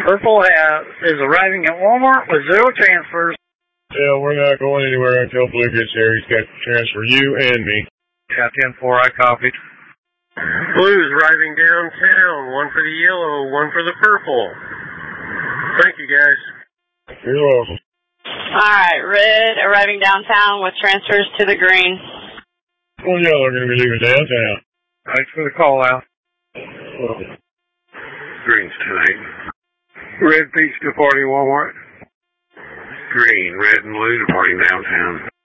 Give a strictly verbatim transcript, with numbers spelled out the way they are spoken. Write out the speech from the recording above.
Purple has, is arriving at Walmart with zero transfers. Yeah, we're not going anywhere until Blue gets here. He's got to transfer you and me. Yeah, ten four, I copied. Blue's arriving downtown. One for the yellow, one for the purple. Thank you, guys. You're welcome. Alright, red arriving downtown with transfers to the green. Well, yellow are going to be leaving downtown. Thanks for the call out. Okay. Green's tonight. Red Peach departing Walmart. Green, red and blue departing downtown.